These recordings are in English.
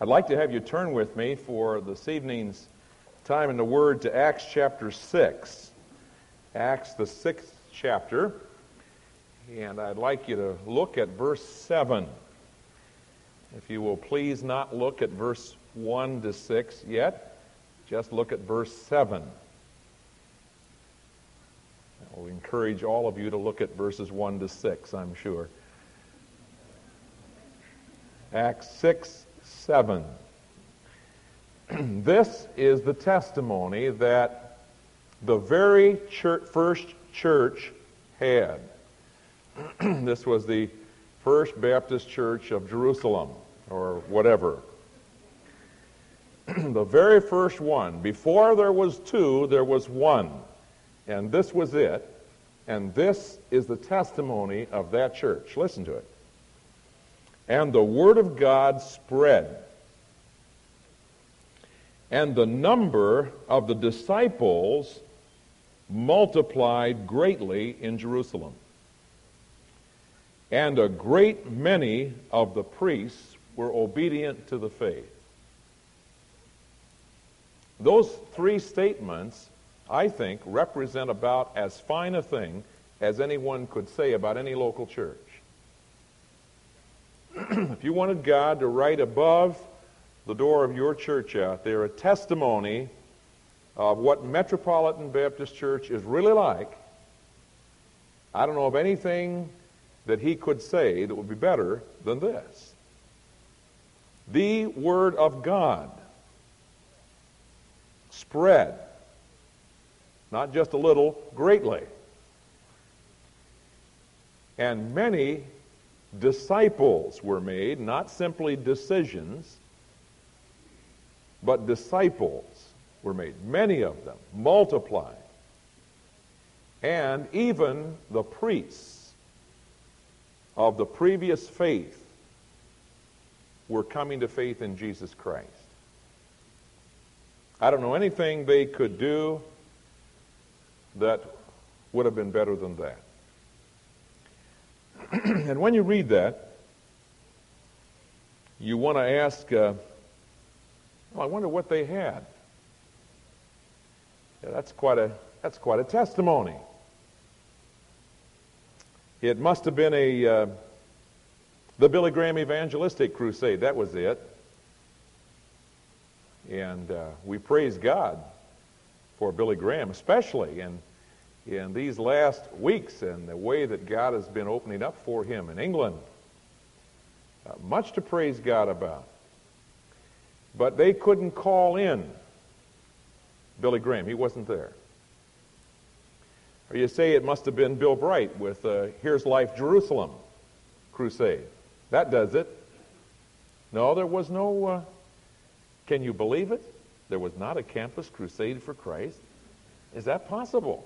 I'd like to have you turn with me for this evening's time in the Word to Acts chapter 6. Acts, the 6th chapter. And I'd like you to look at verse 7. If you will please not look at verse 1 to 6 yet. Just look at verse 7. I will encourage all of you to look at verses 1 to 6, I'm sure. Acts 6, 7. This is the testimony that the very first church had. This was the First Baptist Church of Jerusalem, or whatever. The very first one. Before there was two, there was one. And this was it. And this is the testimony of that church. Listen to it. And the word of God spread, and the number of the disciples multiplied greatly in Jerusalem. And a great many of the priests were obedient to the faith. Those three statements, I think, represent about as fine a thing as anyone could say about any local church. If you wanted God to write above the door of your church out there a testimony of what Metropolitan Baptist Church is really like, I don't know of anything that he could say that would be better than this. The Word of God spread, not just a little, greatly. And many disciples were made, not simply decisions, but disciples were made. Many of them multiplied. And even the priests of the previous faith were coming to faith in Jesus Christ. I don't know anything they could do that would have been better than that. And when you read that, you want to ask, I wonder what they had. Yeah, that's quite a testimony. It must have been the Billy Graham Evangelistic Crusade. That was it. And we praise God for Billy Graham, especially in these last weeks and the way that God has been opening up for him in England. Much to praise God about. But they couldn't call in Billy Graham. He wasn't there. Or you say it must have been Bill Bright with Here's Life Jerusalem crusade. That does it. No, there was no... can you believe it? There was not a campus crusade for Christ. Is that possible?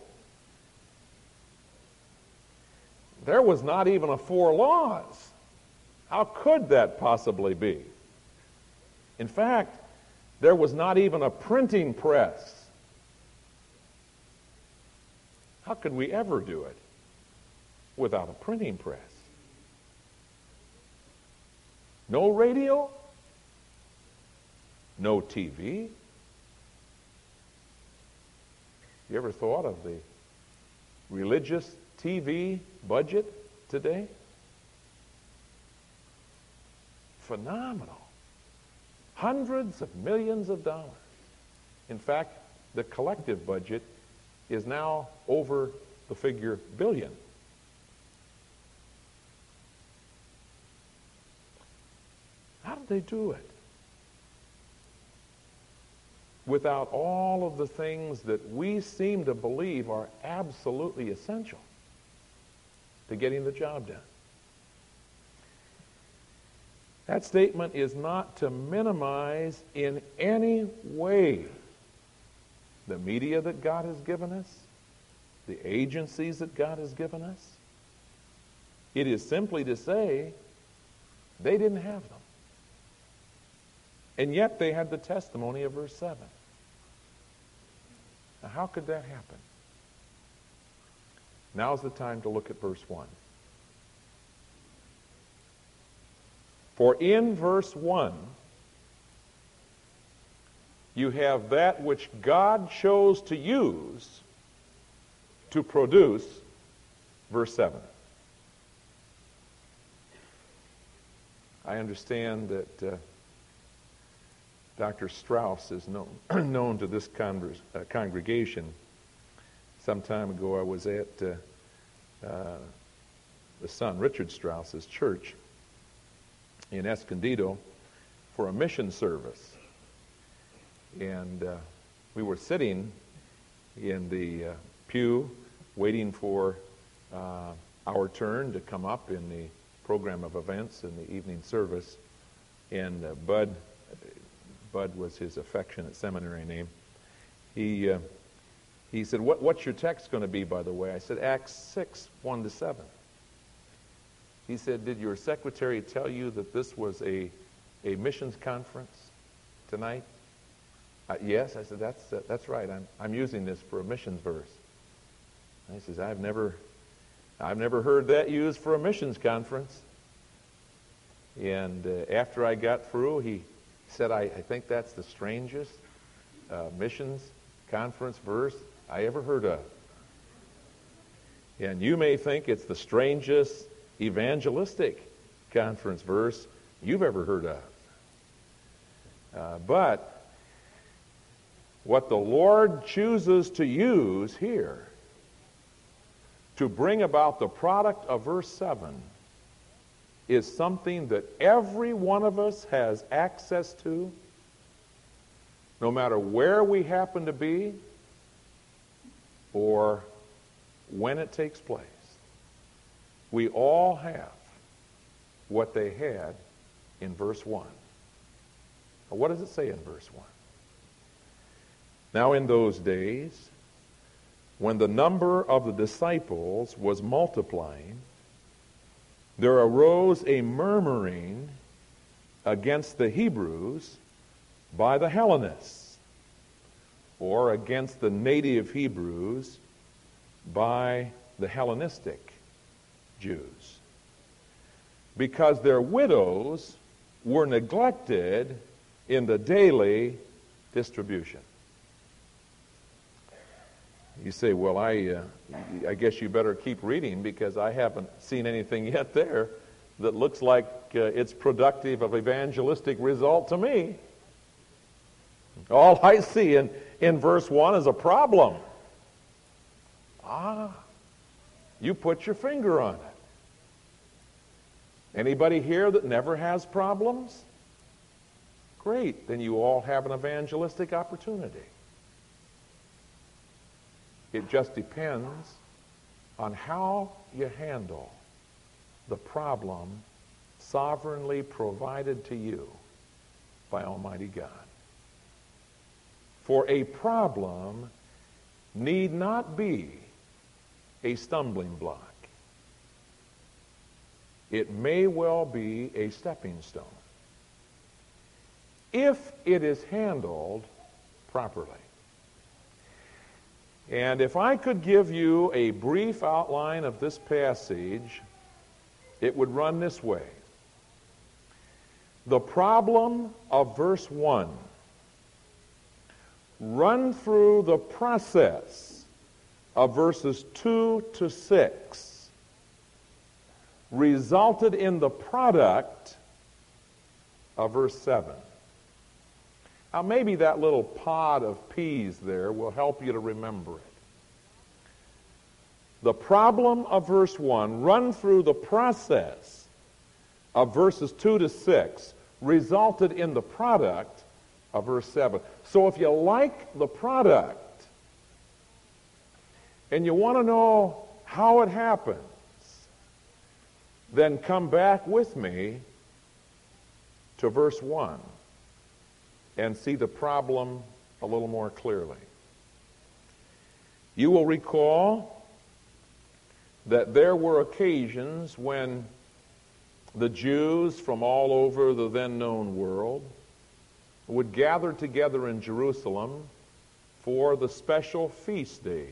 There was not even a 4 laws. How could that possibly be? In fact, there was not even a printing press. How could we ever do it without a printing press? No radio? No TV? You ever thought of the religious TV budget today? Phenomenal. Hundreds of millions of dollars. In fact, the collective budget is now over the figure billion. How did they do it? Without all of the things that we seem to believe are absolutely essential to getting the job done. That statement is not to minimize in any way the media that God has given us, the agencies that God has given us. It is simply to say they didn't have them. And yet they had the testimony of verse 7. Now, how could that happen? Now's the time to look at verse 1. For in verse 1, you have that which God chose to use to produce verse 7. I understand that Dr. Strauss is known to this congregation. Some time ago I was at the son, Richard Strauss's church in Escondido for a mission service. And we were sitting in the pew waiting for our turn to come up in the program of events in the evening service. And Bud was his affectionate seminary name. He said, what's your text going to be, by the way? I said, Acts 6, 1-7. He said, did your secretary tell you that this was a missions conference tonight? Yes. I said, that's right. I'm using this for a missions verse. And he says, I've never heard that used for a missions conference. And after I got through, he said, I think that's the strangest missions conference verse I ever heard of. And you may think it's the strangest evangelistic conference verse you've ever heard of. But what the Lord chooses to use here to bring about the product of verse 7 is something that every one of us has access to, no matter where we happen to be or when it takes place. We all have what they had in verse 1. Now, what does it say in verse 1? Now in those days, when the number of the disciples was multiplying, there arose a murmuring against the Hebrews by the Hellenists, or against the native Hebrews by the Hellenistic Jews, because their widows were neglected in the daily distribution. You say, well, I guess you better keep reading, because I haven't seen anything yet there that looks like it's productive of evangelistic result to me. All I see in verse 1 is a problem. You put your finger on it. Anybody here that never has problems? Great, then you all have an evangelistic opportunity. It just depends on how you handle the problem sovereignly provided to you by Almighty God. For a problem need not be a stumbling block. It may well be a stepping stone if it is handled properly. And if I could give you a brief outline of this passage, it would run this way. The problem of verse 1, run through the process of verses 2 to 6, resulted in the product of verse 7. Now, maybe that little pod of peas there will help you to remember it. The problem of verse 1, run through the process of verses 2 to 6, resulted in the product of verse 7. So if you like the product and you want to know how it happens, then come back with me to verse 1 and see the problem a little more clearly. You will recall that there were occasions when the Jews from all over the then known world would gather together in Jerusalem for the special feast days.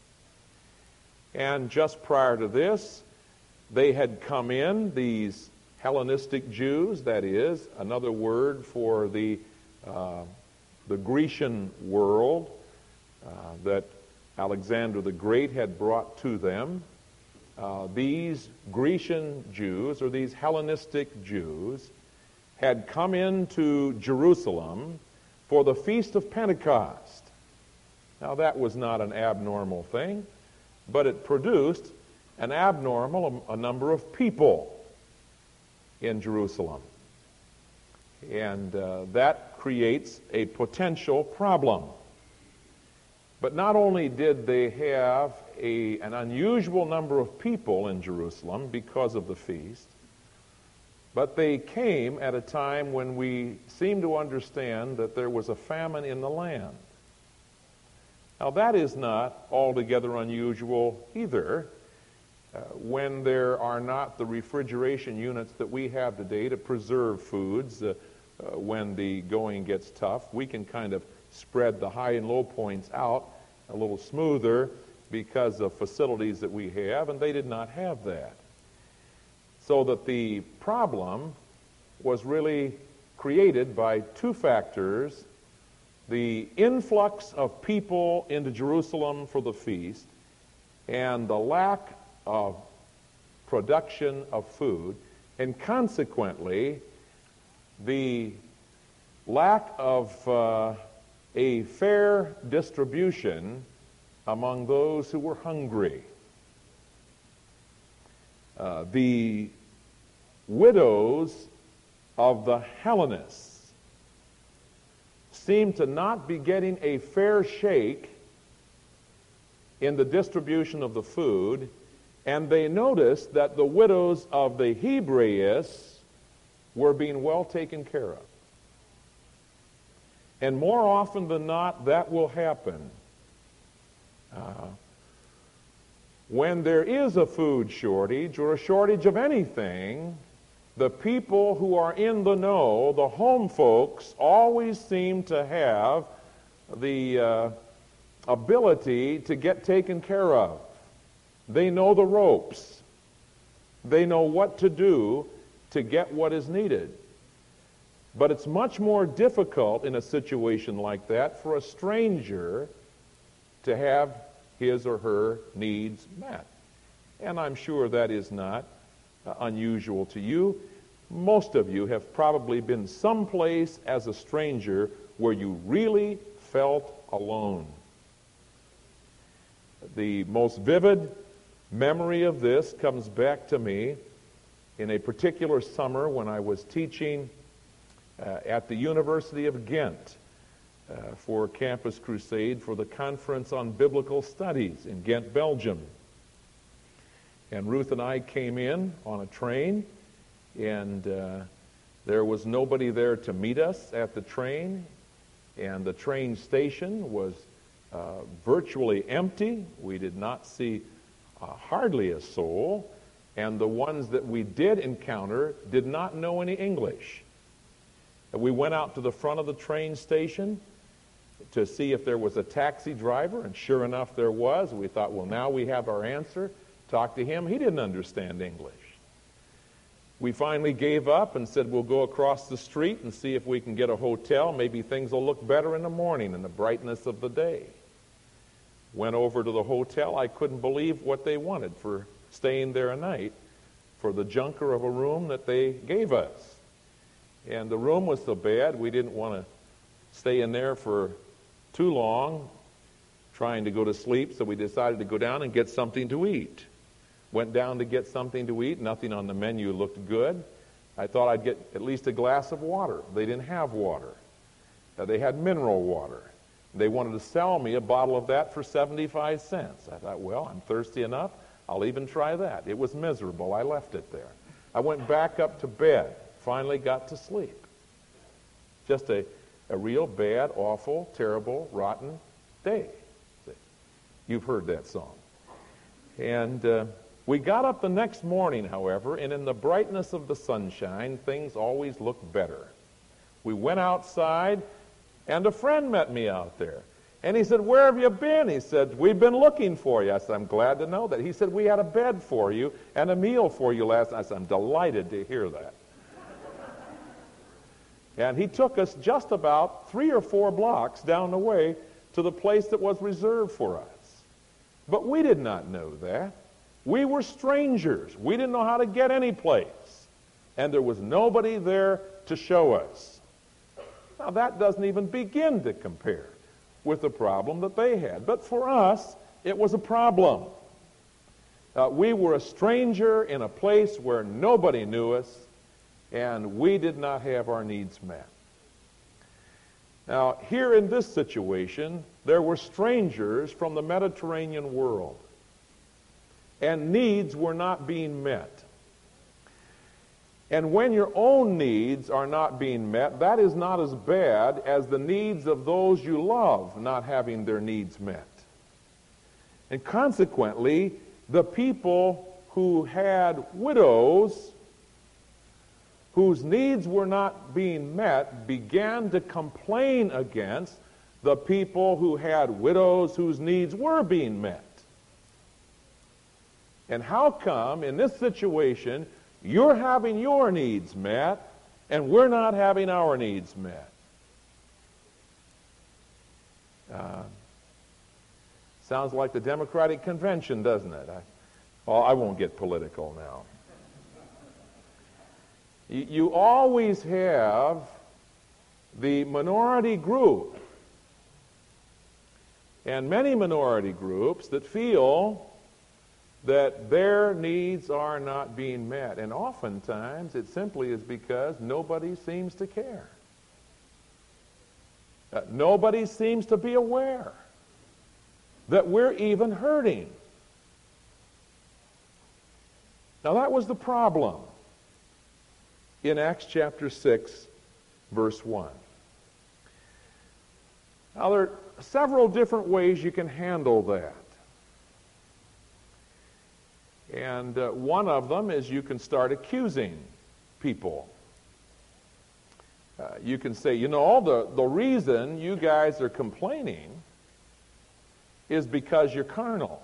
And just prior to this, they had come in, these Hellenistic Jews, that is, another word for the the Grecian world that Alexander the Great had brought to them. These Grecian Jews, or these Hellenistic Jews, had come into Jerusalem for the Feast of Pentecost. Now that was not an abnormal thing, but it produced an abnormal a number of people in Jerusalem. And that creates a potential problem. But not only did they have an unusual number of people in Jerusalem because of the feast, but they came at a time when we seem to understand that there was a famine in the land. Now that is not altogether unusual either. When there are not the refrigeration units that we have today to preserve foods when the going gets tough, we can kind of spread the high and low points out a little smoother because of facilities that we have, and they did not have that. So that the problem was really created by two factors: the influx of people into Jerusalem for the feast and the lack of production of food, and consequently the lack of a fair distribution among those who were hungry. The widows of the Hellenists seem to not be getting a fair shake in the distribution of the food, and they noticed that the widows of the Hebraists were being well taken care of. And more often than not, that will happen. When there is a food shortage or a shortage of anything, the people who are in the know, the home folks, always seem to have the ability to get taken care of. They know the ropes. They know what to do to get what is needed. But it's much more difficult in a situation like that for a stranger to have his or her needs met. And I'm sure that is not unusual to you. Most of you have probably been someplace as a stranger where you really felt alone. The most vivid memory of this comes back to me in a particular summer when I was teaching at the University of Ghent for Campus Crusade for the Conference on Biblical Studies in Ghent, Belgium. And Ruth and I came in on a train, and there was nobody there to meet us at the train, and the train station was virtually empty. We did not see hardly a soul, and the ones that we did encounter did not know any English. We went out to the front of the train station to see if there was a taxi driver, and sure enough there was. We thought, well, now we have our answer. Talked to him. He didn't understand English. We finally gave up and said, we'll go across the street and see if we can get a hotel. Maybe things will look better in the morning in the brightness of the day. Went over to the hotel. I couldn't believe what they wanted for staying there a night for the junker of a room that they gave us. And the room was so bad, we didn't want to stay in there for too long trying to go to sleep, so we decided to go down and get something to eat. Went down to get something to eat. Nothing on the menu looked good. I thought I'd get at least a glass of water. They didn't have water. They had mineral water. They wanted to sell me a bottle of that for 75 cents. I thought, well, I'm thirsty enough. I'll even try that. It was miserable. I left it there. I went back up to bed. Finally got to sleep. Just a real bad, awful, terrible, rotten day. You've heard that song. And we got up the next morning, however, and in the brightness of the sunshine, things always look better. We went outside, and a friend met me out there. And he said, where have you been? He said, we've been looking for you. I said, I'm glad to know that. He said, we had a bed for you and a meal for you last night. I said, I'm delighted to hear that. And he took us just about 3 or 4 blocks down the way to the place that was reserved for us. But we did not know that. We were strangers. We didn't know how to get any place. And there was nobody there to show us. Now that doesn't even begin to compare with the problem that they had. But for us, it was a problem. We were a stranger in a place where nobody knew us, and we did not have our needs met. Now, here in this situation, there were strangers from the Mediterranean world, and needs were not being met. And when your own needs are not being met, that is not as bad as the needs of those you love not having their needs met. And consequently, the people who had widows whose needs were not being met began to complain against the people who had widows whose needs were being met. And how come in this situation you're having your needs met and we're not having our needs met? Sounds like the Democratic Convention, doesn't it? I won't get political now. You always have the minority group, and many minority groups that feel that their needs are not being met. And oftentimes it simply is because nobody seems to care. Nobody seems to be aware that we're even hurting. Now that was the problem in Acts chapter 6, verse 1. Now there are several different ways you can handle that. And one of them is you can start accusing people. You can say, you know, the reason you guys are complaining is because you're carnal.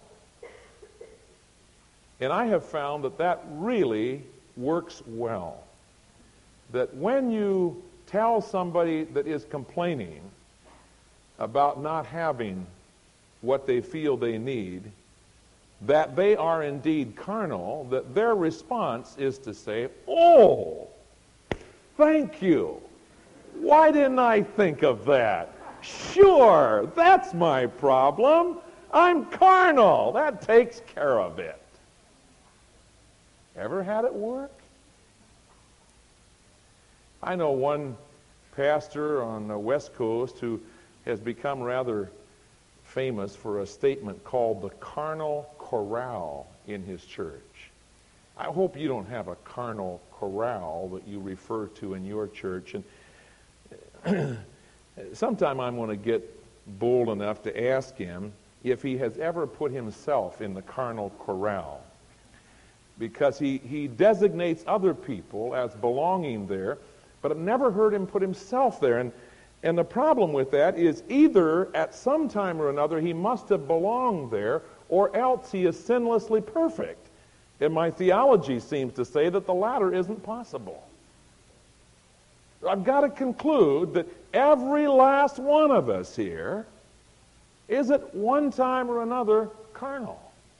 And I have found that that really works well. That when you tell somebody that is complaining about not having what they feel they need, that they are indeed carnal, that their response is to say, oh, thank you. Why didn't I think of that? Sure, that's my problem. I'm carnal. That takes care of it. Ever had it work? I know one pastor on the West Coast who has become rather famous for a statement called the carnal corral in his church. I hope you don't have a carnal corral that you refer to in your church. And sometime I'm going to get bold enough to ask him if he has ever put himself in the carnal corral, because he designates other people as belonging there, but I've never heard him put himself there. And the problem with that is either at some time or another he must have belonged there, or else he is sinlessly perfect. And my theology seems to say that the latter isn't possible. I've got to conclude that every last one of us here is at one time or another carnal.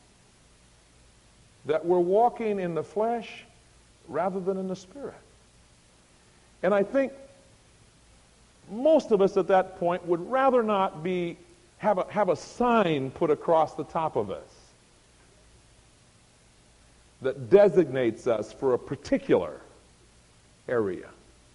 That we're walking in the flesh rather than in the Spirit. And I think most of us at that point would rather not have a sign put across the top of us that designates us for a particular area.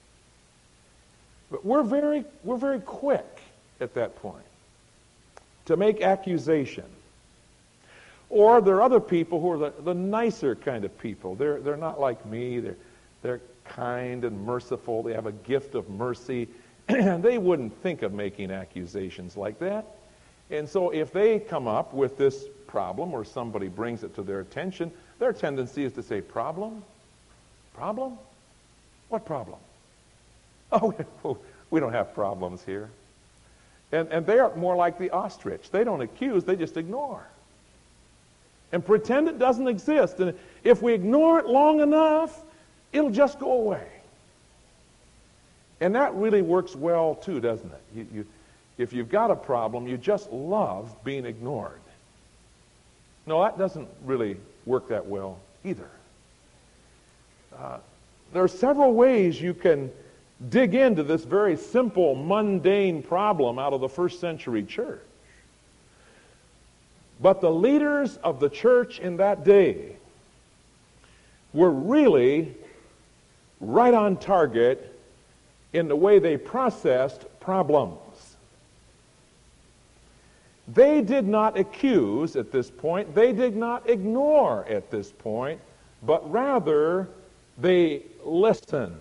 But we're very quick at that point to make accusation. Or there are other people who are the nicer kind of people. They're not like me. They're kind and merciful. They have a gift of mercy. They wouldn't think of making accusations like that. And so if they come up with this problem or somebody brings it to their attention, their tendency is to say, problem? Problem? What problem? Oh, we don't have problems here. And they are more like the ostrich. They don't accuse, they just ignore. And pretend it doesn't exist. And if we ignore it long enough, it'll just go away. And that really works well too, doesn't it? If you've got a problem, you just love being ignored. No, that doesn't really work that well either. There are several ways you can dig into this very simple, mundane problem out of the first century church. But the leaders of the church in that day were really right on target in the way they processed problems. They did not accuse at this point, they did not ignore at this point, but rather they listened.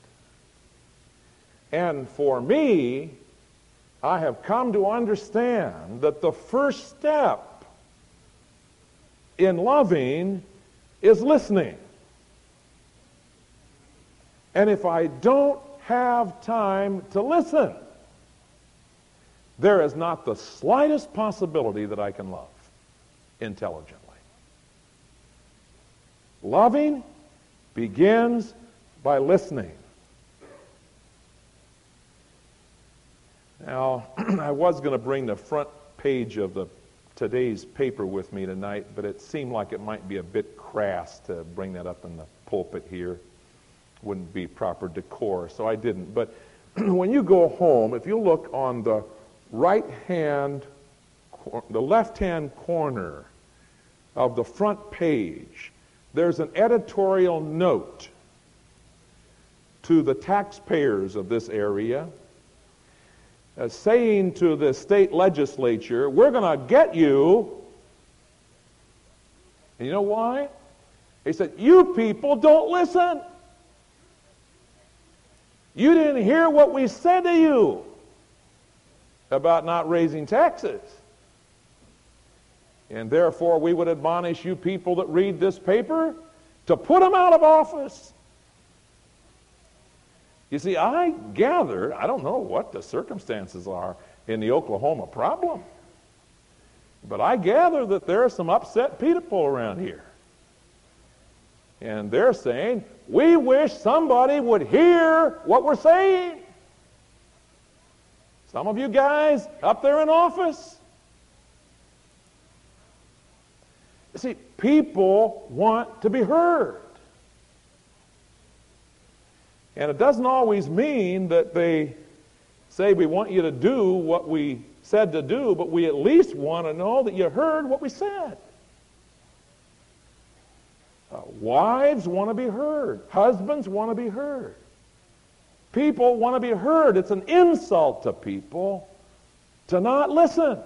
And for me, I have come to understand that the first step in loving is listening. And if I don't have time to listen, there is not the slightest possibility that I can love intelligently. Loving begins by listening. Now, I was going to bring the front page of today's paper with me tonight, but it seemed like it might be a bit crass to bring that up in the pulpit here. Wouldn't be proper decor, so I didn't. But when you go home, if you look on the left-hand corner of the front page, there's an editorial note to the taxpayers of this area saying to the state legislature, we're going to get you. And you know why? They said, you people don't listen. You didn't hear what we said to you about not raising taxes. And therefore, we would admonish you people that read this paper to put them out of office. You see, I gather, I don't know what the circumstances are in the Oklahoma problem, but I gather that there are some upset people around here. And they're saying, we wish somebody would hear what we're saying. Some of you guys up there in office. You see, people want to be heard. And it doesn't always mean that they say we want you to do what we said to do, but we at least want to know that you heard what we said. Wives want to be heard. Husbands want to be heard. People want to be heard. It's an insult to people to not listen.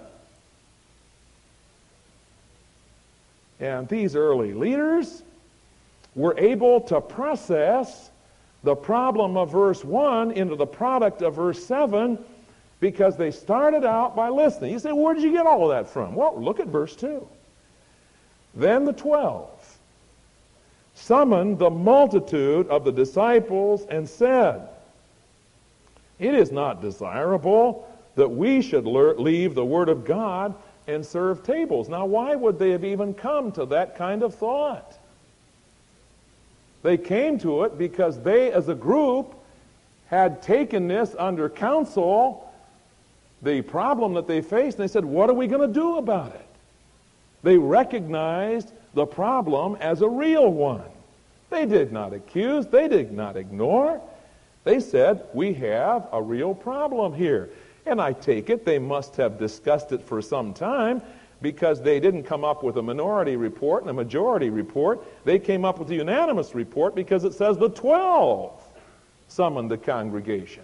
And these early leaders were able to process the problem of verse 1 into the product of verse 7 because they started out by listening. You say, where did you get all of that from? Well, look at verse 2. Then the 12 summoned the multitude of the disciples and said, it is not desirable that we should leave the word of God and serve tables. Now, why would they have even come to that kind of thought? They came to it because they, as a group, had taken this under counsel, the problem that they faced, and they said, what are we going to do about it? They recognized the problem as a real one. They did not accuse, they did not ignore. They said, we have a real problem here. And I take it they must have discussed it for some time, because they didn't come up with a minority report and a majority report. They came up with a unanimous report because it says the 12 summoned the congregation.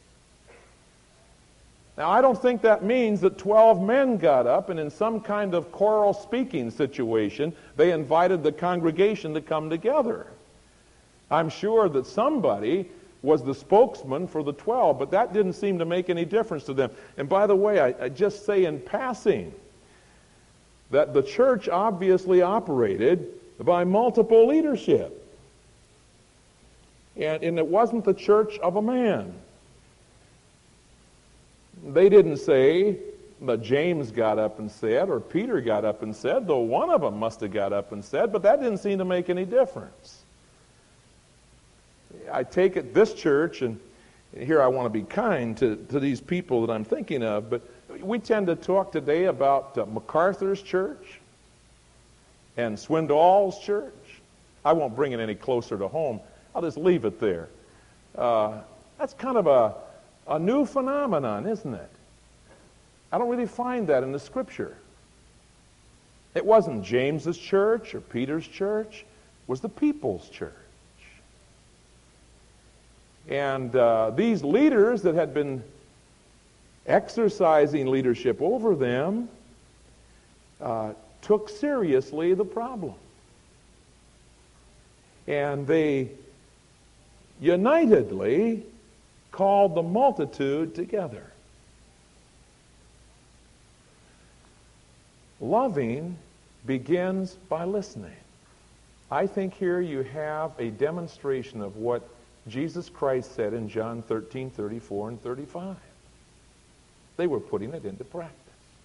Now, I don't think that means that 12 men got up and in some kind of choral speaking situation, they invited the congregation to come together. I'm sure that somebody was the spokesman for the 12, but that didn't seem to make any difference to them. And by the way, I just say in passing that the church obviously operated by multiple leadership. And it wasn't the church of a man. They didn't say that James got up and said, or Peter got up and said, though one of them must have got up and said, but that didn't seem to make any difference. I take it this church, and here I want to be kind to these people that I'm thinking of, but we tend to talk today about MacArthur's church and Swindoll's church. I won't bring it any closer to home. I'll just leave it there. That's kind of a new phenomenon, isn't it? I don't really find that in the Scripture. It wasn't James's church or Peter's church. It was the people's church. And these leaders that had been exercising leadership over them took seriously the problem. And they unitedly called the multitude together. Loving begins by listening. I think here you have a demonstration of what Jesus Christ said in John 13:34 and 35. They were putting it into practice.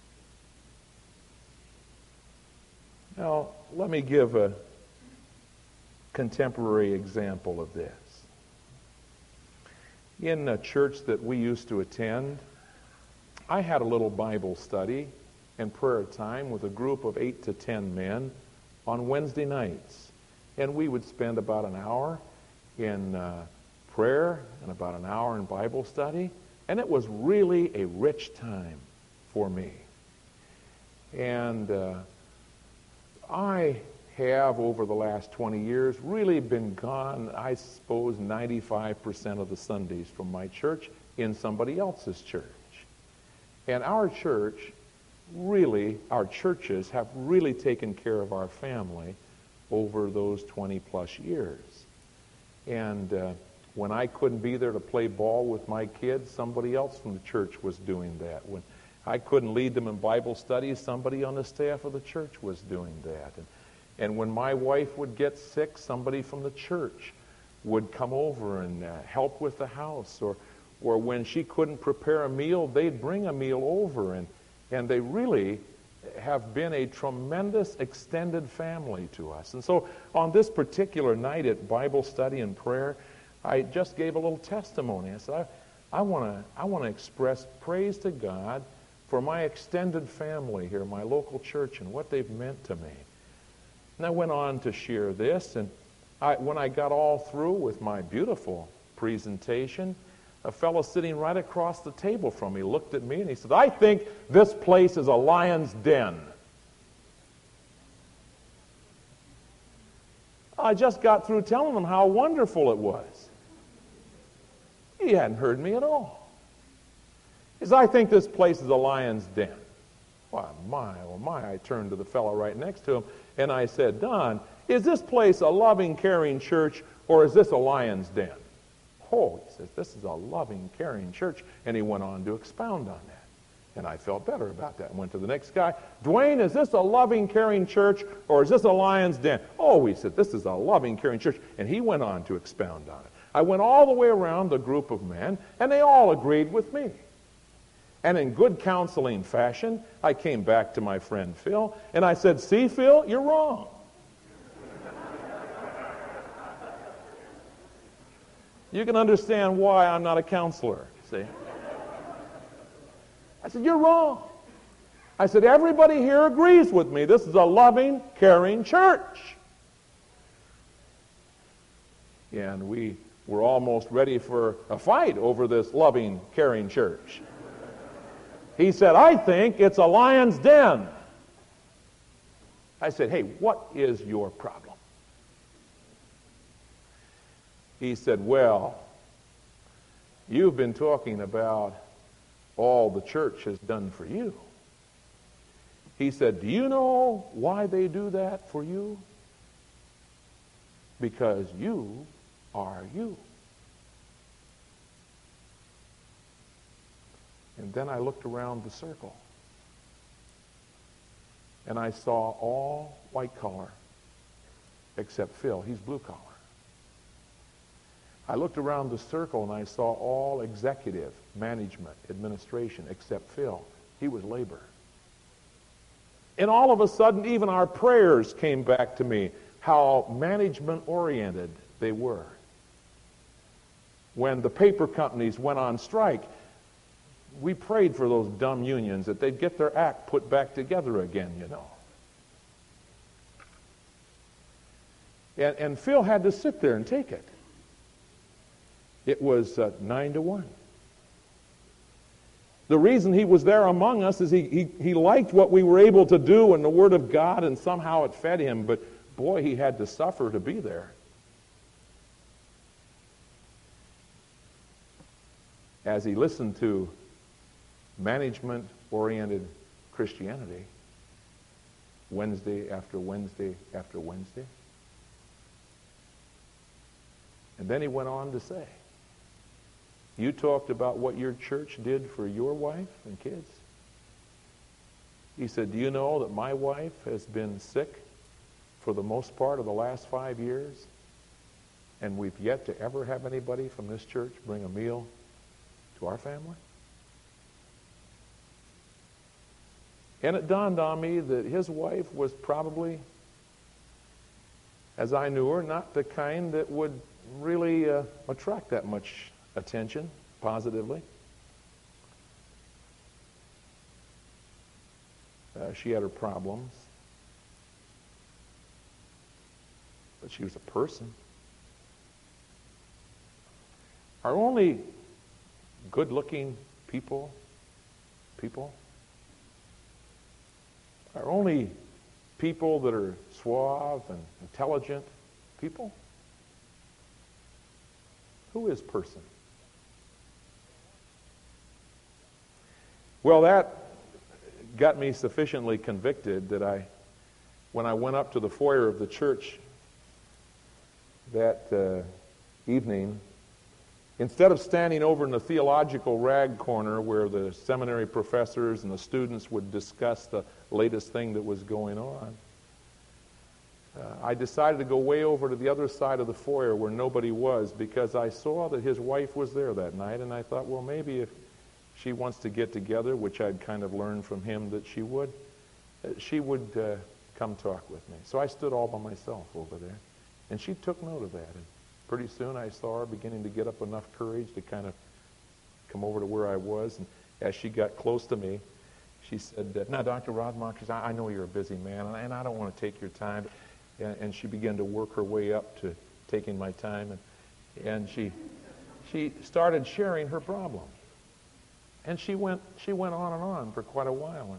Now, let me give a contemporary example of this. In a church that we used to attend, I had a little Bible study and prayer time with a group of 8 to 10 men on Wednesday nights. And we would spend about an hour in prayer and about an hour in Bible study. And it was really a rich time for me. And I have, over the last 20 years, really been gone, I suppose, 95% of the Sundays from my church in somebody else's church. And our church, really, our churches have really taken care of our family over those 20 plus years. And when I couldn't be there to play ball with my kids, somebody else from the church was doing that. When I couldn't lead them in Bible studies, somebody on the staff of the church was doing that. And when my wife would get sick, somebody from the church would come over and help with the house. Or when she couldn't prepare a meal, they'd bring a meal over. And they really have been a tremendous extended family to us. And so on this particular night at Bible study and prayer, I just gave a little testimony. I said, I want to express praise to God for my extended family here, my local church, and what they've meant to me. And I went on to share this, and when I got all through with my beautiful presentation, a fellow sitting right across the table from me looked at me and he said, I think this place is a lion's den. I just got through telling him how wonderful it was. He hadn't heard me at all. He said, I think this place is a lion's den. Why, my, oh my, I turned to the fellow right next to him and I said, Don, is this place a loving, caring church or is this a lion's den? Oh, he says, this is a loving, caring church. And he went on to expound on that. And I felt better about that. And went to the next guy. Dwayne, is this a loving, caring church or is this a lion's den? Oh, he said, this is a loving, caring church. And he went on to expound on it. I went all the way around the group of men, and they all agreed with me. And in good counseling fashion, I came back to my friend Phil, and I said, see, Phil, you're wrong. You can understand why I'm not a counselor, see? I said, you're wrong. I said, everybody here agrees with me. This is a loving, caring church. And we were almost ready for a fight over this loving, caring church. He said, I think it's a lion's den. I said, hey, what is your problem? He said, well, you've been talking about all the church has done for you. He said, do you know why they do that for you? Because you are you. And then I looked around the circle, and I saw all white collar, except Phil. He's blue collar. I looked around the circle, and I saw all executive, management, administration, except Phil. He was labor. And all of a sudden, even our prayers came back to me, how management-oriented they were. When the paper companies went on strike, we prayed for those dumb unions that they'd get their act put back together again, you know. And Phil had to sit there and take it. It was 9-1. The reason he was there among us is he liked what we were able to do in the Word of God, and somehow it fed him, but boy, he had to suffer to be there. As he listened to management-oriented Christianity, Wednesday after Wednesday after Wednesday. And then he went on to say, you talked about what your church did for your wife and kids. He said, do you know that my wife has been sick for the most part of the last 5 years, and we've yet to ever have anybody from this church bring a meal to our family? And it dawned on me that his wife was probably, as I knew her, not the kind that would really attract that much attention positively. She had her problems, but she was a person. Are only good-looking people? Are only people that are suave and intelligent people? Who is person? Well, that got me sufficiently convicted that when I went up to the foyer of the church that evening, instead of standing over in the theological rag corner where the seminary professors and the students would discuss the latest thing that was going on, I decided to go way over to the other side of the foyer where nobody was, because I saw that his wife was there that night, and I thought, well, maybe if she wants to get together, which I'd kind of learned from him that she would come talk with me. So I stood all by myself over there, and she took note of that. And pretty soon I saw her beginning to get up enough courage to kind of come over to where I was, and as she got close to me, she said, now, Dr. Rademacher, I know you're a busy man, and I don't want to take your time. And she began to work her way up to taking my time, and she started sharing her problem. And she went on and on for quite a while.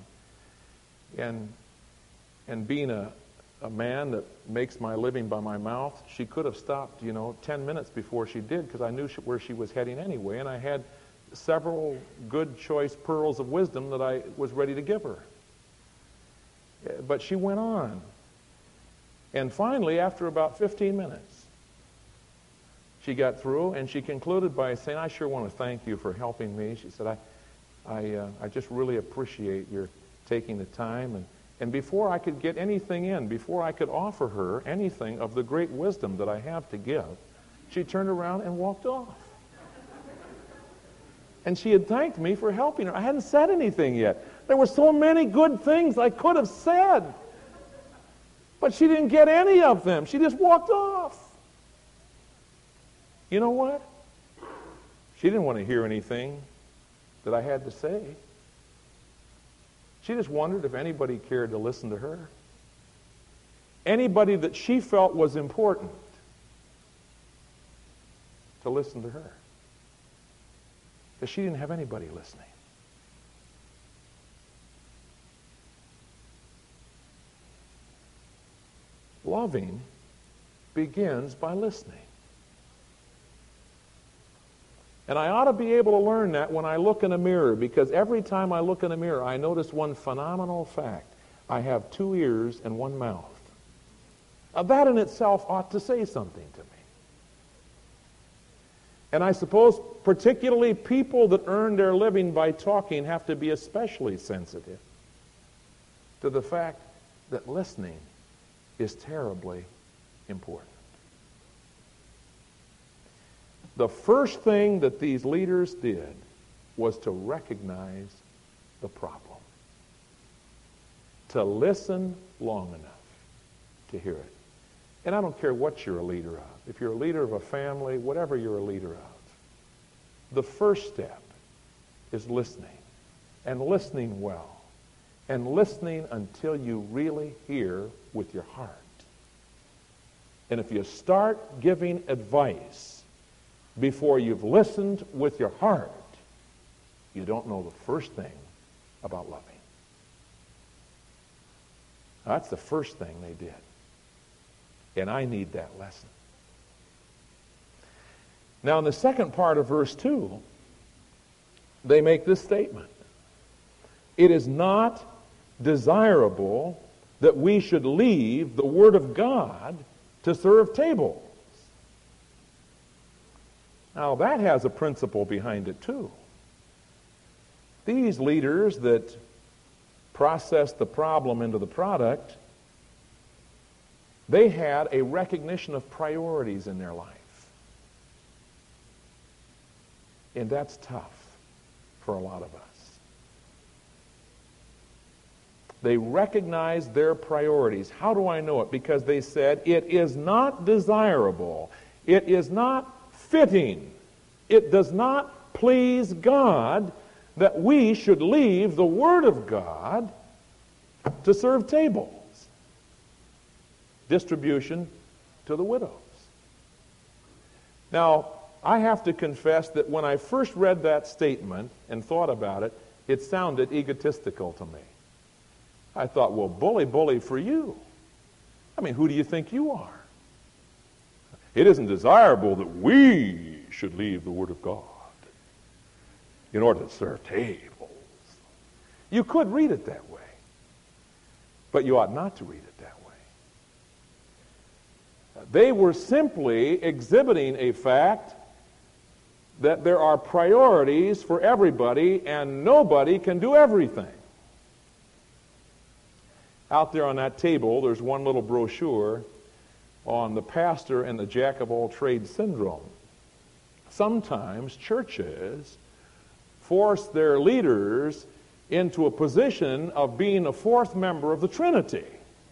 And being a man that makes my living by my mouth, she could have stopped, 10 minutes before she did, because I knew where she was heading anyway, and I had several good choice pearls of wisdom that I was ready to give her. But she went on. And finally, after about 15 minutes, she got through, and she concluded by saying, I sure want to thank you for helping me. She said, I just really appreciate your taking the time. And before I could get anything in, before I could offer her anything of the great wisdom that I have to give, she turned around and walked off. And she had thanked me for helping her. I hadn't said anything yet. There were so many good things I could have said. But she didn't get any of them. She just walked off. You know what? She didn't want to hear anything that I had to say. She just wondered if anybody cared to listen to her. Anybody that she felt was important to listen to her. Because she didn't have anybody listening. Loving begins by listening. And I ought to be able to learn that when I look in a mirror, because every time I look in a mirror, I notice one phenomenal fact. I have 2 ears and 1 mouth. Now, that in itself ought to say something to me. And I suppose particularly people that earn their living by talking have to be especially sensitive to the fact that listening is terribly important. The first thing that these leaders did was to recognize the problem. To listen long enough to hear it. And I don't care what you're a leader of. If you're a leader of a family, whatever you're a leader of, the first step is listening, and listening well, and listening until you really hear with your heart. And if you start giving advice before you've listened with your heart, you don't know the first thing about loving. That's the first thing they did. And I need that lesson. Now, in the second part of verse 2, they make this statement. It is not desirable that we should leave the Word of God to serve tables. Now, that has a principle behind it, too. These leaders that process the problem into the product, they had a recognition of priorities in their life. And that's tough for a lot of us. They recognized their priorities. How do I know it? Because they said, it is not desirable. It is not fitting. It does not please God that we should leave the Word of God to serve tables. Distribution to the widows. Now, I have to confess that when I first read that statement and thought about it, it sounded egotistical to me. I thought, well, bully for you. I mean, who do you think you are? It isn't desirable that we should leave the Word of God in order to serve tables. You could read it that way, but you ought not to read it that way. They were simply exhibiting a fact that there are priorities for everybody and nobody can do everything. Out there on that table, there's one little brochure on the pastor and the jack-of-all-trades syndrome. Sometimes churches force their leaders into a position of being a fourth member of the Trinity.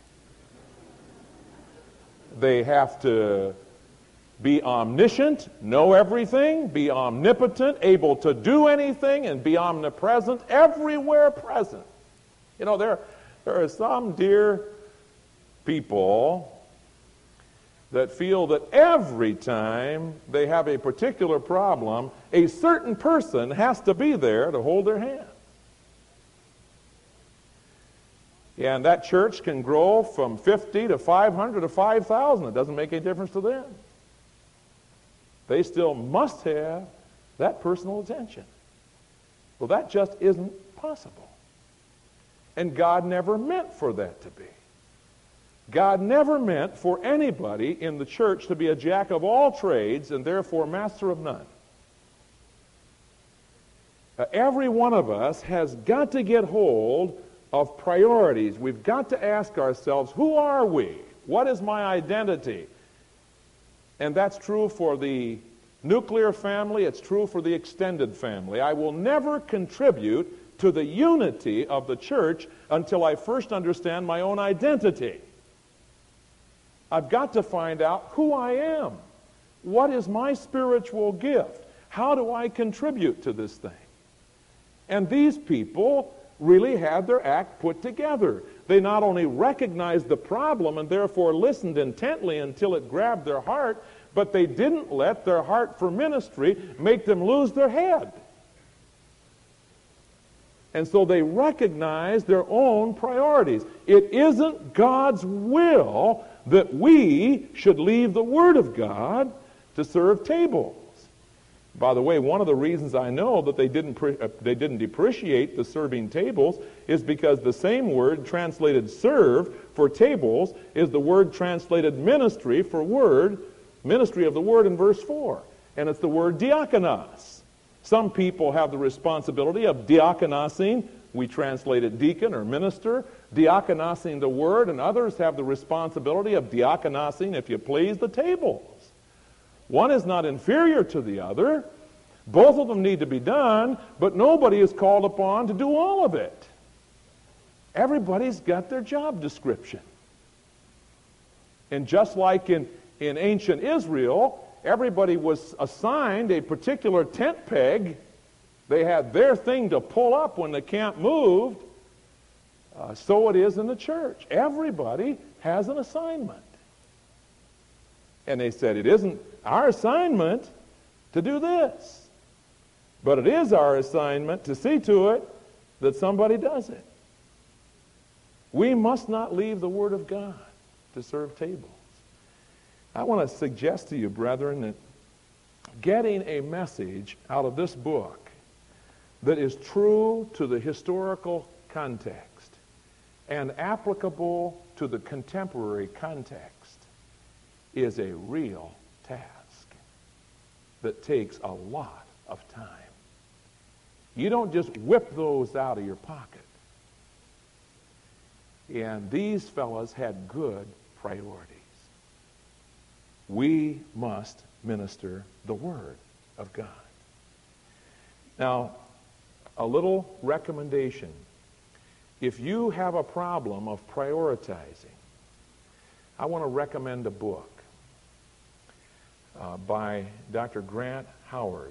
They have to be omniscient, know everything, be omnipotent, able to do anything, and be omnipresent, everywhere present. You know, there are some dear people that feel that every time they have a particular problem, a certain person has to be there to hold their hand. And that church can grow from 50 to 500 to 5,000. It doesn't make any difference to them. They still must have that personal attention. Well, that just isn't possible. And God never meant for that to be. God never meant for anybody in the church to be a jack of all trades and therefore master of none. Every one of us has got to get hold of priorities. We've got to ask ourselves, who are we? What is my identity? And that's true for the nuclear family. It's true for the extended family. I will never contribute to the unity of the church until I first understand my own identity. I've got to find out who I am. What is my spiritual gift? How do I contribute to this thing? And these people really had their act put together. They not only recognized the problem and therefore listened intently until it grabbed their heart, but they didn't let their heart for ministry make them lose their head. And so they recognized their own priorities. It isn't God's will that we should leave the Word of God to serve tables. By the way, one of the reasons I know that they didn't depreciate the serving tables is because the same word translated serve for tables is the word translated ministry for word, ministry of the Word in verse 4. And it's the word diakonos. Some people have the responsibility of diakonosing. We translate it deacon or minister, diakonosing the Word, and others have the responsibility of diakonosing, if you please, the tables. One is not inferior to the other. Both of them need to be done, but nobody is called upon to do all of it. Everybody's got their job description. And just like in ancient Israel, everybody was assigned a particular tent peg. They had their thing to pull up when the camp moved. So it is in the church. Everybody has an assignment. And they said, it isn't our assignment to do this, but it is our assignment to see to it that somebody does it. We must not leave the Word of God to serve tables. I want to suggest to you, brethren, that getting a message out of this book that is true to the historical context and applicable to the contemporary context is a real task that takes a lot of time. You don't just whip those out of your pocket. And these fellas had good priorities. We must minister the Word of God. Now, a little recommendation. If you have a problem of prioritizing, I want to recommend a book by Dr. Grant Howard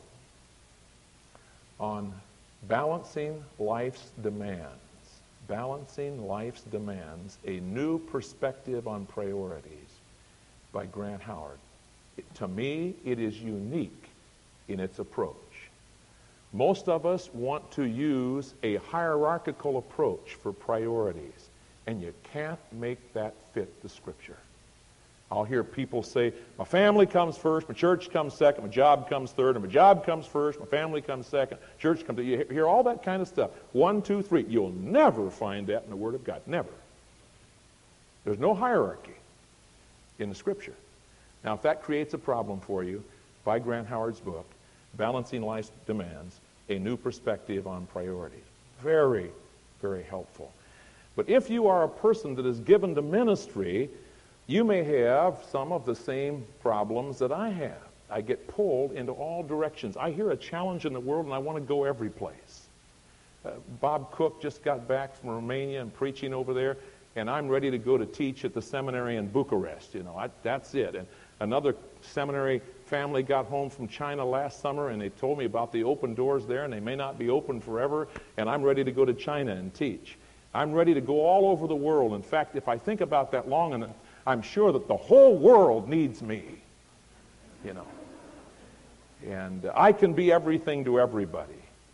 on balancing life's demands. Balancing Life's Demands, A New Perspective on Priorities by Grant Howard. To me, it is unique in its approach. Most of us want to use a hierarchical approach for priorities, and you can't make that fit the Scripture. I'll hear people say, my family comes first, my church comes second, my job comes third, and my job comes first, my family comes second, church comes... You hear all that kind of stuff. 1, 2, 3. You'll never find that in the Word of God. Never. There's no hierarchy in the Scripture. Now, if that creates a problem for you, buy Grant Howard's book, Balancing Life's Demands, A New Perspective on Priorities. Very, very helpful. But if you are a person that is given to ministry, you may have some of the same problems that I have. I get pulled into all directions. I hear a challenge in the world, and I want to go every place. Bob Cook just got back from Romania and preaching over there, and I'm ready to go to teach at the seminary in Bucharest. You know, that's it. And another seminary family got home from China last summer, and they told me about the open doors there, and they may not be open forever, and I'm ready to go to China and teach. I'm ready to go all over the world. In fact, if I think about that long enough, I'm sure that the whole world needs me, you know. And I can be everything to everybody.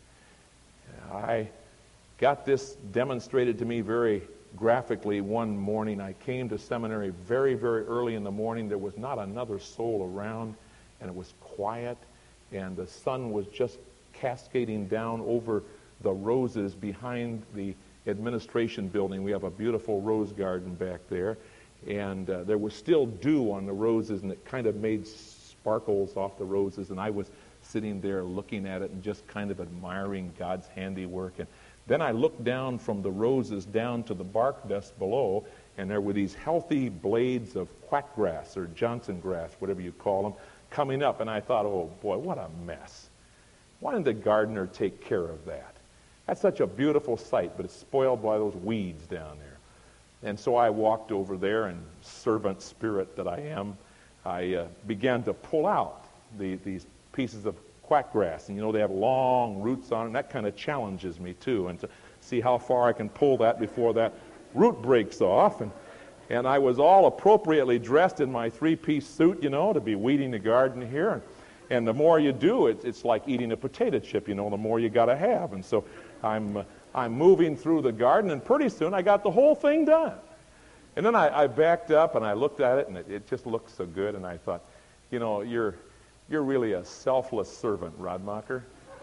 I got this demonstrated to me very graphically one morning. I came to seminary very, very early in the morning. There was not another soul around, and it was quiet, and the sun was just cascading down over the roses behind the administration building. We have a beautiful rose garden back there. And there was still dew on the roses, and it kind of made sparkles off the roses. And I was sitting there looking at it and just kind of admiring God's handiwork. And then I looked down from the roses down to the bark dust below, and there were these healthy blades of quackgrass or Johnson grass, whatever you call them, coming up. And I thought, oh boy, what a mess. Why didn't the gardener take care of that? That's such a beautiful sight, but it's spoiled by those weeds down there. And so I walked over there, and servant spirit that I am, I began to pull out these pieces of quackgrass. And you know, they have long roots on it, and that kind of challenges me too, and to see how far I can pull that before that root breaks off. And I was all appropriately dressed in my 3-piece suit, you know, to be weeding the garden here. And the more you do, it's like eating a potato chip, you know, the more you got to have. And so I'm moving through the garden, and pretty soon I got the whole thing done. And then I backed up, and I looked at it, and it just looked so good, and I thought, you know, you're really a selfless servant, Rodmacher.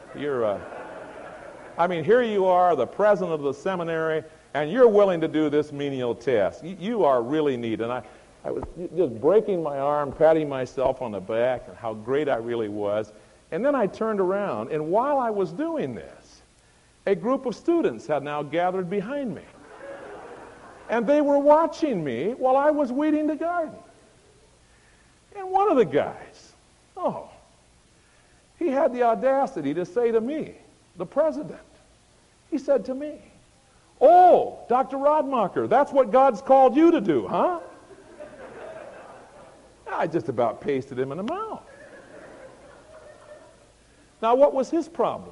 I mean, here you are, the president of the seminary, and you're willing to do this menial task. You are really neat. And I was just breaking my arm, patting myself on the back, and how great I really was. And then I turned around, and while I was doing this, a group of students had now gathered behind me. And they were watching me while I was weeding the garden. And one of the guys, he had the audacity to say to me, the president, he said to me, "Oh, Dr. Rodmacher, that's what God's called you to do, huh?" I just about pasted him in the mouth. Now, what was his problem?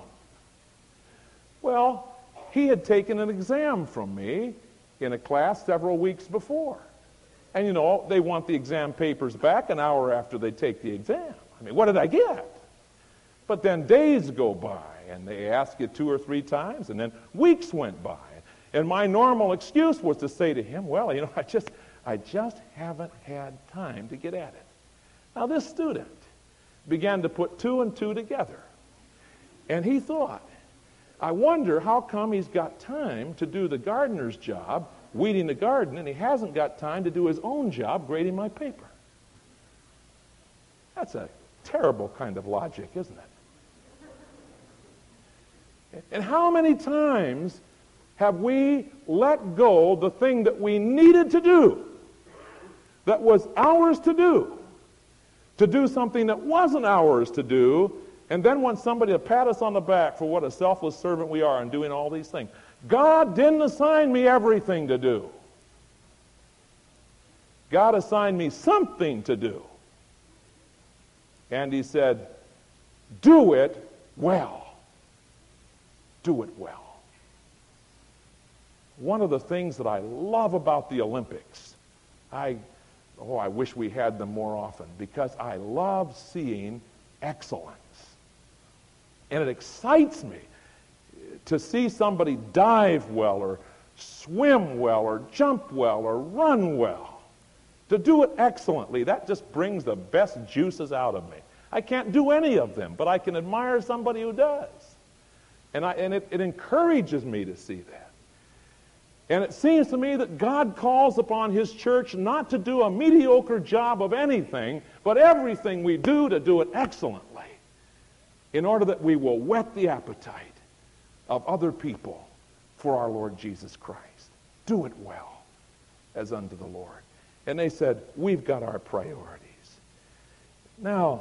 Well, he had taken an exam from me in a class several weeks before. And you know, they want the exam papers back an hour after they take the exam. I mean, what did I get? But then days go by, and they ask you 2 or 3 times, and then weeks went by. And my normal excuse was to say to him, well, you know, I just haven't had time to get at it. Now, this student began to put 2 and 2 together. And he thought, I wonder how come he's got time to do the gardener's job, weeding the garden, and he hasn't got time to do his own job, grading my paper. That's a terrible kind of logic, isn't it? And how many times have we let go the thing that we needed to do, that was ours to do something that wasn't ours to do, and then want somebody to pat us on the back for what a selfless servant we are in doing all these things? God didn't assign me everything to do. God assigned me something to do. And he said, do it well. Do it well. One of the things that I love about the Olympics, I wish we had them more often, because I love seeing excellence. And it excites me to see somebody dive well, or swim well, or jump well, or run well. To do it excellently, that just brings the best juices out of me. I can't do any of them, but I can admire somebody who does. And it encourages me to see that. And it seems to me that God calls upon his church not to do a mediocre job of anything, but everything we do to do it excellently, in order that we will whet the appetite of other people for our Lord Jesus Christ. Do it well, as unto the Lord. And they said, we've got our priorities. Now,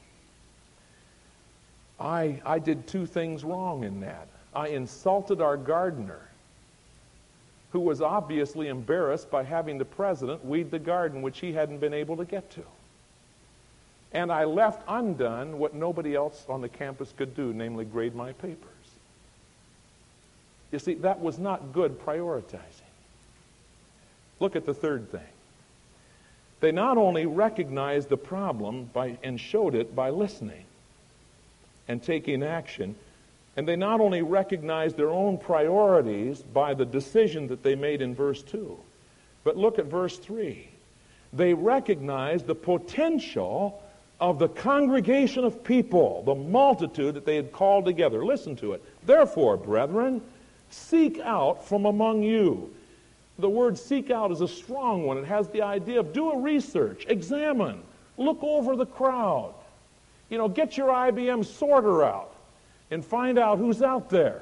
I did 2 things wrong in that. I insulted our gardener, who was obviously embarrassed by having the president weed the garden, which he hadn't been able to get to. And I left undone what nobody else on the campus could do, namely grade my papers. You see, that was not good prioritizing. Look at the third thing. They not only recognized the problem and showed it by listening and taking action, and they not only recognized their own priorities by the decision that they made in verse 2, but look at verse 3. They recognized the potential of the congregation of people, the multitude that they had called together. Listen to it. Therefore, brethren, seek out from among you. The word seek out is a strong one. It has the idea of do a research, examine, look over the crowd. You know, get your IBM sorter out and find out who's out there.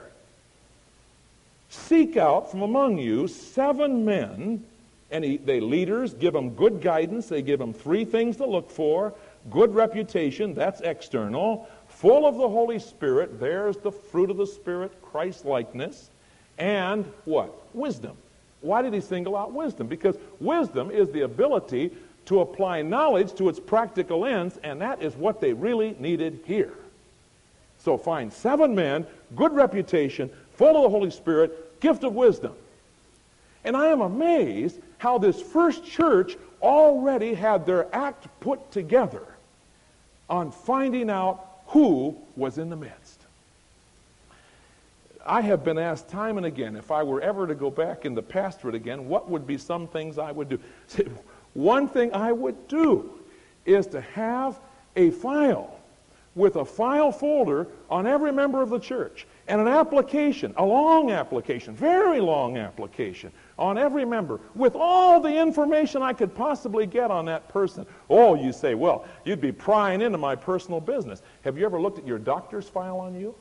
Seek out from among you 7 men, and they leaders, give them good guidance. They give them 3 things to look for. Good reputation, that's external. Full of the Holy Spirit, there's the fruit of the Spirit, Christ-likeness. And what? Wisdom. Why did he single out wisdom? Because wisdom is the ability to apply knowledge to its practical ends, and that is what they really needed here. So find 7 men, good reputation, full of the Holy Spirit, gift of wisdom. And I am amazed how this first church already had their act put together on finding out who was in the midst. I have been asked time and again, if I were ever to go back in the pastorate again, what would be some things I would do? One thing I would do is to have a file with a file folder on every member of the church, and an application, a long application, very long application, on every member, with all the information I could possibly get on that person. Oh, you say, well, you'd be prying into my personal business. Have you ever looked at your doctor's file on you?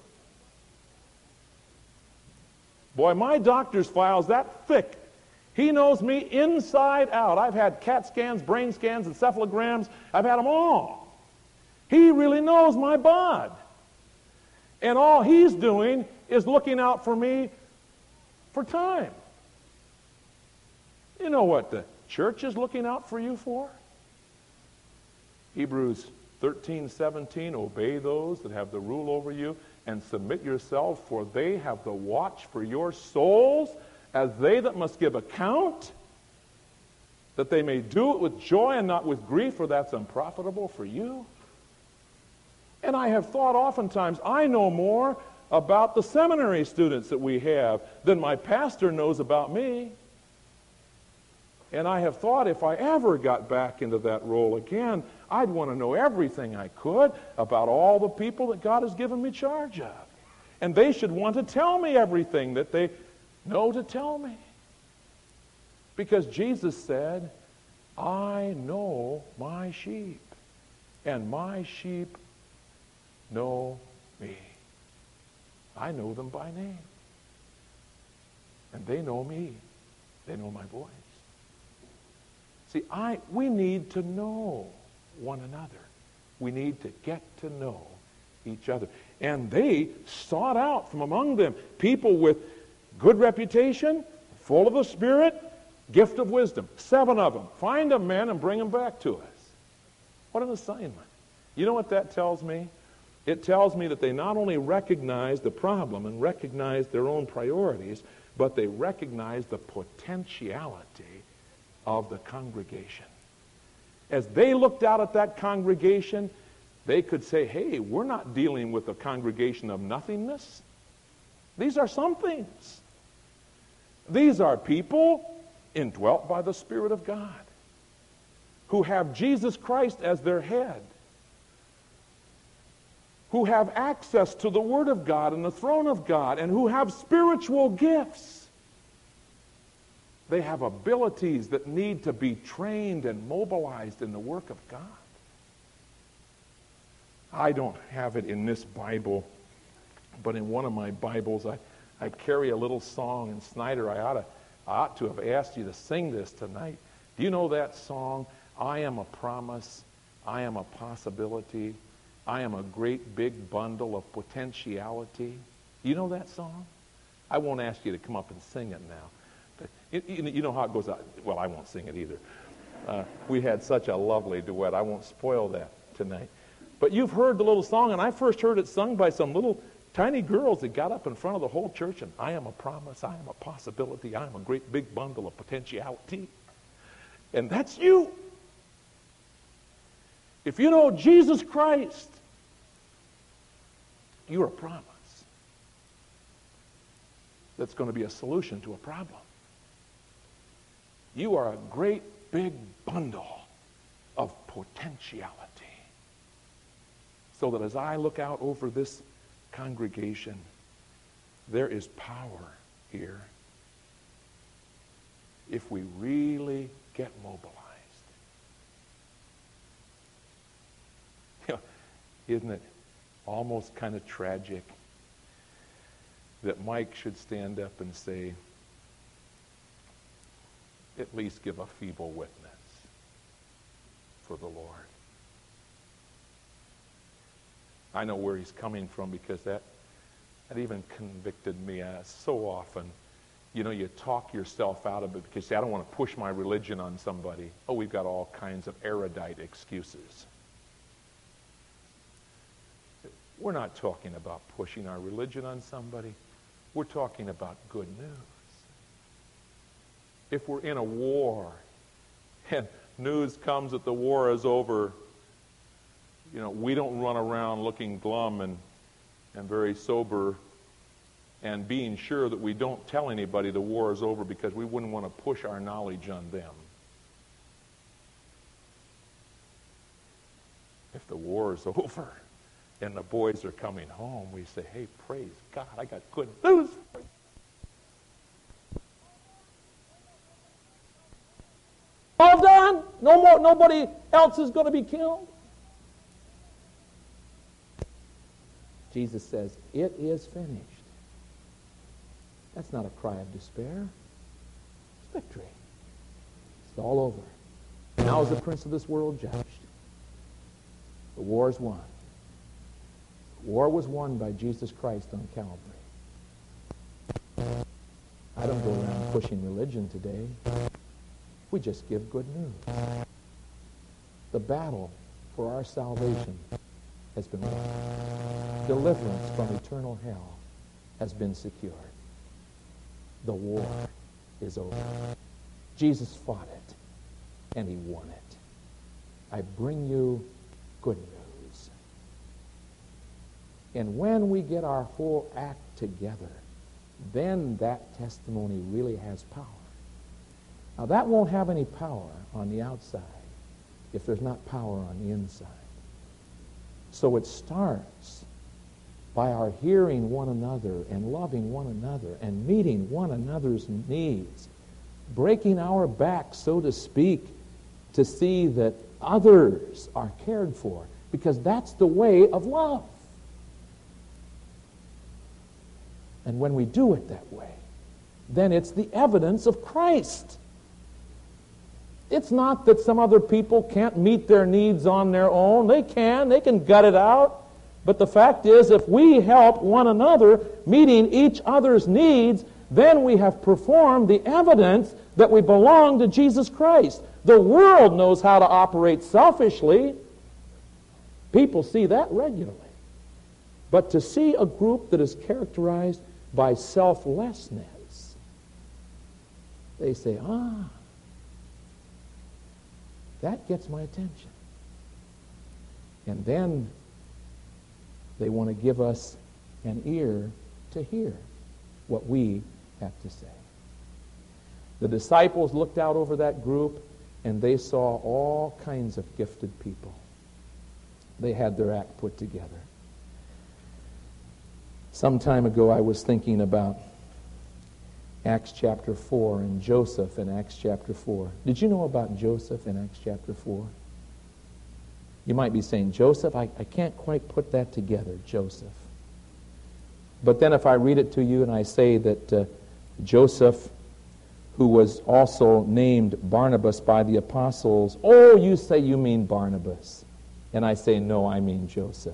Boy, my doctor's file's that thick. He knows me inside out. I've had CAT scans, brain scans, encephalograms. I've had them all. He really knows my bod. And all he's doing is looking out for me for time. You know what the church is looking out for you for? Hebrews 13:17, obey those that have the rule over you, and submit yourselves, for they have the watch for your souls, as they that must give account, that they may do it with joy and not with grief, for that's unprofitable for you. And I have thought oftentimes, I know more about the seminary students that we have than my pastor knows about me. And I have thought if I ever got back into that role again, I'd want to know everything I could about all the people that God has given me charge of. And they should want to tell me everything that they know to tell me. Because Jesus said, I know my sheep, and my sheep know me. I know them by name. And they know me. They know my voice. See, we need to know one another. We need to get to know each other. And they sought out from among them people with good reputation, full of the Spirit, gift of wisdom. 7 of them. Find them, men, and bring them back to us. What an assignment. You know what that tells me? It tells me that they not only recognize the problem and recognize their own priorities, but they recognize the potentiality of the congregation. As they looked out at that congregation, they could say, hey, we're not dealing with a congregation of nothingness. These are some things. These are people indwelt by the Spirit of God who have Jesus Christ as their head, who have access to the Word of God and the throne of God, and who have spiritual gifts. They have abilities that need to be trained and mobilized in the work of God. I don't have it in this Bible, but in one of my Bibles, I carry a little song. And Snyder, I ought to have asked you to sing this tonight. Do you know that song? I am a promise. I am a possibility. I am a great big bundle of potentiality. You know that song? I won't ask you to come up and sing it now. You know how it goes out. Well, I won't sing it either. We had such a lovely duet. I won't spoil that tonight. But you've heard the little song, and I first heard it sung by some little tiny girls that got up in front of the whole church, and I am a promise, I am a possibility, I am a great big bundle of potentiality. And that's you. If you know Jesus Christ, you're a promise that's going to be a solution to a problem. You are a great big bundle of potentiality. So that as I look out over this congregation, there is power here if we really get mobilized. You know, isn't it almost kind of tragic that Mike should stand up and say, at least give a feeble witness for the Lord. I know where he's coming from because that even convicted me so often. You know, you talk yourself out of it because you say, I don't want to push my religion on somebody. Oh, we've got all kinds of erudite excuses. We're not talking about pushing our religion on somebody. We're talking about good news. If we're in a war and news comes that the war is over, you know, we don't run around looking glum and very sober and being sure that we don't tell anybody the war is over because we wouldn't want to push our knowledge on them. If the war is over and the boys are coming home, we say, hey, praise God, I got good news for you. All done. No more. Nobody else is going to be killed. Jesus says, it is finished. That's not a cry of despair. It's victory. It's all over. Now is the prince of this world judged. The war is won. The war was won by Jesus Christ on Calvary. I don't go around pushing religion today. We just give good news. The battle for our salvation has been won. Deliverance from eternal hell has been secured. The war is over. Jesus fought it, and he won it. I bring you good news. And when we get our whole act together, then that testimony really has power. Now, that won't have any power on the outside if there's not power on the inside. So it starts by our hearing one another and loving one another and meeting one another's needs, breaking our back, so to speak, to see that others are cared for, because that's the way of love. And when we do it that way, then it's the evidence of Christ. It's not that some other people can't meet their needs on their own. They can gut it out. But the fact is, if we help one another meeting each other's needs, then we have performed the evidence that we belong to Jesus Christ. The world knows how to operate selfishly. People see that regularly. But to see a group that is characterized by selflessness, they say, that gets my attention. And then they want to give us an ear to hear what we have to say. The disciples looked out over that group, and they saw all kinds of gifted people. They had their act put together. Some time ago, I was thinking about Acts chapter 4 and Joseph in Acts chapter 4. Did you know about Joseph in Acts chapter 4? You might be saying, Joseph, I can't quite put that together, Joseph. But then if I read it to you and I say that Joseph, who was also named Barnabas by the apostles, you say you mean Barnabas. And I say, no, I mean Joseph.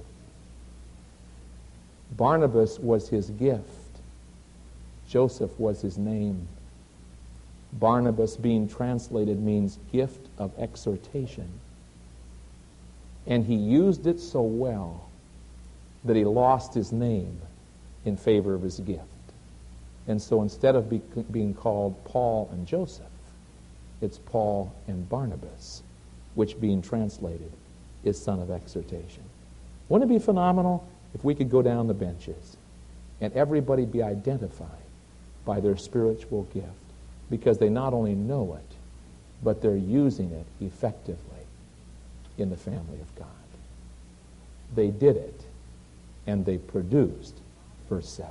Barnabas was his gift. Joseph was his name. Barnabas, being translated, means gift of exhortation. And he used it so well that he lost his name in favor of his gift. And so instead of being called Paul and Joseph, it's Paul and Barnabas, which being translated is son of exhortation. Wouldn't it be phenomenal if we could go down the benches and everybody be identified by their spiritual gift, because they not only know it, but they're using it effectively in the family of God. They did it, and they produced verse 7.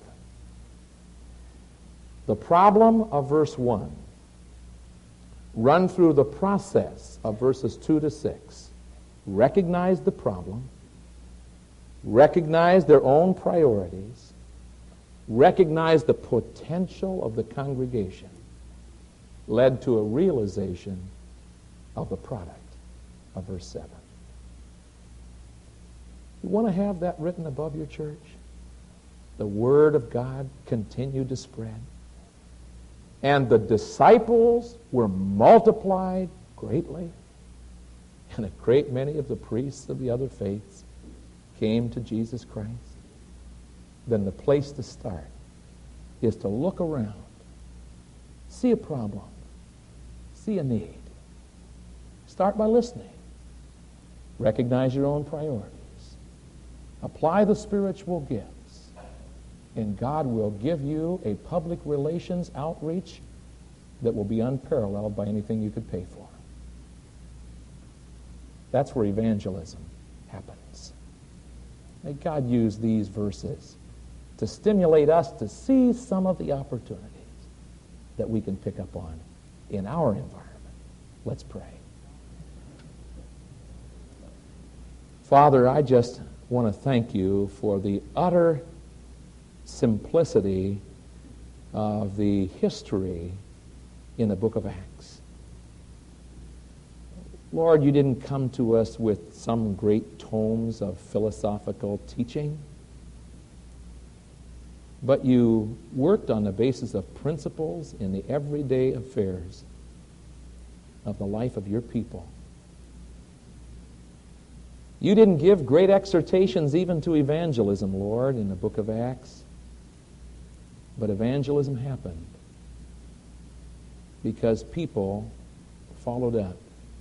The problem of verse 1 run through the process of verses 2 to 6. Recognize the problem, recognize their own priorities, recognize the potential of the congregation, led to a realization of the product of verse 7. You want to have that written above your church? The Word of God continued to spread. And the disciples were multiplied greatly. And a great many of the priests of the other faiths came to Jesus Christ. Then the place to start is to look around, see a problem, see a need. Start by listening. Recognize your own priorities. Apply the spiritual gifts, and God will give you a public relations outreach that will be unparalleled by anything you could pay for. That's where evangelism happens. May God use these verses to stimulate us to see some of the opportunities that we can pick up on in our environment. Let's pray. Father, I just want to thank you for the utter simplicity of the history in the book of Acts. Lord, you didn't come to us with some great tomes of philosophical teaching, but you worked on the basis of principles in the everyday affairs of the life of your people. You didn't give great exhortations even to evangelism, Lord, in the book of Acts. But evangelism happened because people followed up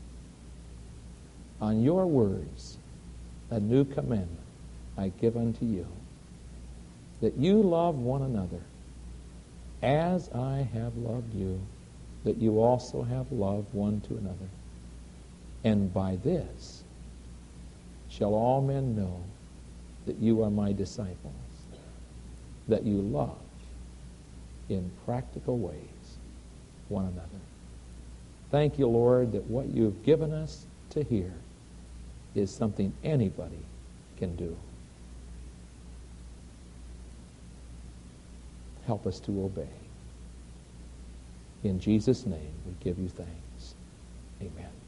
on your words. A new commandment I give unto you, that you love one another as I have loved you, that you also have loved one to another. And by this shall all men know that you are my disciples, that you love in practical ways one another. Thank you, Lord, that what you've given us to hear is something anybody can do. Help us to obey. In Jesus' name, we give you thanks. Amen.